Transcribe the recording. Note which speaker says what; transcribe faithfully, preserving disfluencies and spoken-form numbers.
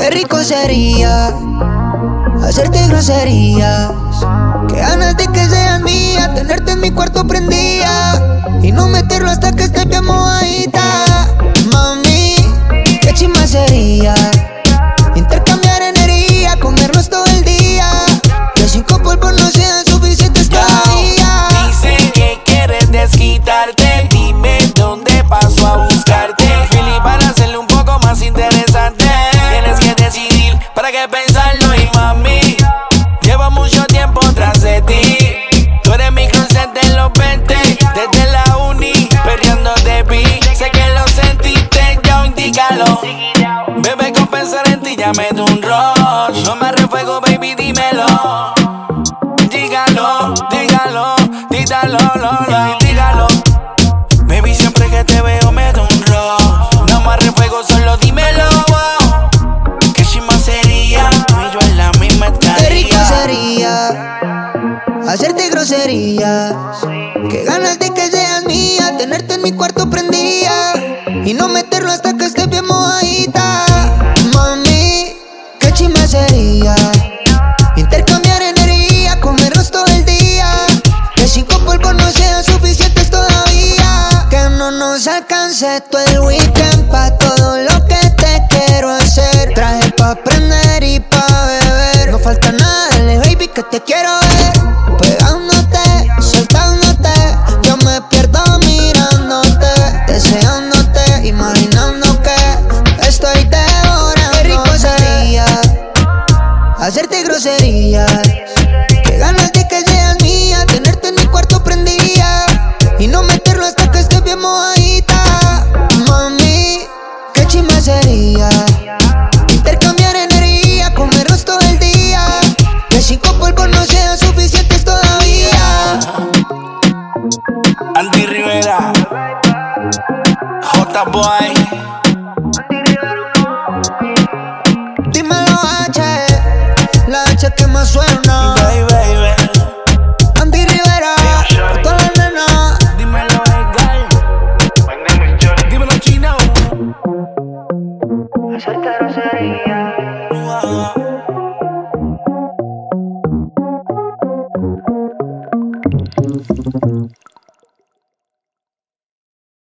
Speaker 1: Qué rico sería hacerte groserías. Qué ganas de que seas mía, tenerte en mi cuarto prendida y no meterlo hasta que esté bien mojadita. Mami, qué chimba sería intercambiar energía, comernos todo el día. Que cinco polvos no sean suficientes todavía.
Speaker 2: Dicen que quieres desquitarte, dime dónde paso a buscarte. Philly, para hacerlo un poco más interesante, tienes que decidir para qué pensarlo. Y mami, llevo mucho tiempo tras de ti. Tú eres mi cruce de los veinte, desde la uni, perreando de vi. Sé que lo sentiste, ya indícalo. Bebé, con pensar en ti ya me da un rush. No me refuego, baby, dímelo. Dígalo, dígalo, dígalo, lo, lo, dígalo. Baby, siempre que te veo me da un rush. No me refuego, solo dímelo. Que chimba sería, tú y yo en la misma estaría.
Speaker 1: Qué rico sería hacerte groserías. Qué ganas de que seas mía, tenerte en mi cuarto prendida y no meterlo hasta que esté bien mojadita. Mami, qué chimba sería intercambiar energía, comernos todo el día. Que cinco polvos no sean suficientes todavía. Que no nos alcance todo el weekend pa' todo lo que te quiero hacer. Traje pa' prender y pa' beber. No falta nada, dale baby que te quiero ver. Pegándote, soltándote, yo me pierdo mirándote, deseándote, imaginando que estoy devorando. Qué rico sería hacerte groserías. Qué ganas de que seas mía, tenerte en mi cuarto prendida y no meterlo hasta que esté bien mojadita. Mami, qué chimba sería intercambiar energía, comernos todo el día. Que cinco polvos no sean suficientes todavía.
Speaker 2: Andy Rivera, J-Boy.
Speaker 1: Dímelo H, la H que más suena.
Speaker 2: Baby, baby.
Speaker 1: Andy Rivera, pa' todas las nenas.
Speaker 2: Dímelo, Edgar.
Speaker 3: My name is Johnny.
Speaker 2: Dímelo, Chino.
Speaker 1: Hacerte grosería.